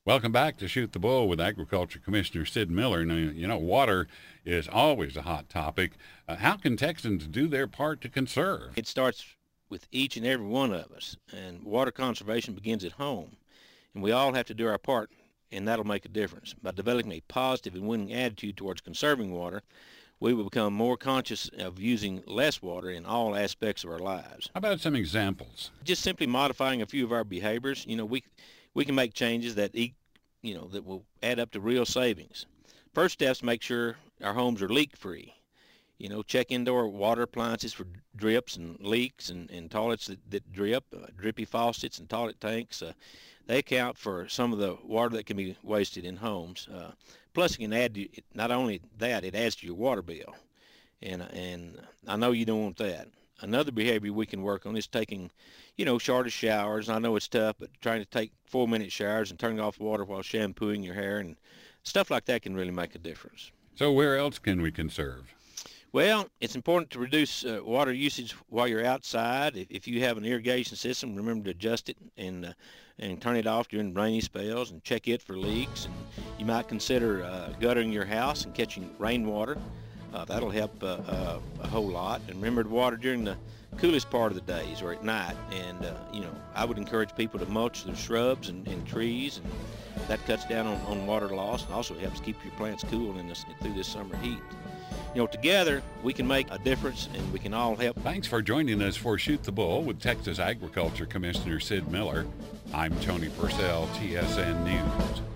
Welcome back to Shoot the Bull with Agriculture Commissioner Sid Miller. Now, water is always a hot topic. How can Texans do their part to conserve? It starts with each and every one of us, and water conservation begins at home. And we all have to do our part, and that'll make a difference. By developing a positive and winning attitude towards conserving water, we will become more conscious of using less water in all aspects of our lives. How about some examples? Just simply modifying a few of our behaviors, we can make changes that that will add up to real savings. First steps, make sure our homes are leak-free. Check indoor water appliances for drips and leaks and toilets that drip, drippy faucets and toilet tanks. They account for some of the water that can be wasted in homes. Plus, it can add to, not only that, it adds to your water bill. And I know you don't want that. Another behavior we can work on is taking, shorter showers. I know it's tough, but trying to take 4-minute showers and turning off water while shampooing your hair and stuff like that can really make a difference. So where else can we conserve? Well, it's important to reduce water usage while you're outside. If you have an irrigation system, remember to adjust it and turn it off during rainy spells and check it for leaks. And you might consider guttering your house and catching rainwater. That'll help a whole lot. And remember to water during the coolest part of the days or at night. And, I would encourage people to mulch their shrubs and trees, and that cuts down on water loss and also helps keep your plants cool through this summer heat. Together we can make a difference and we can all help. Thanks for joining us for Shoot the Bull with Texas Agriculture Commissioner Sid Miller. I'm Tony Purcell, TSN News.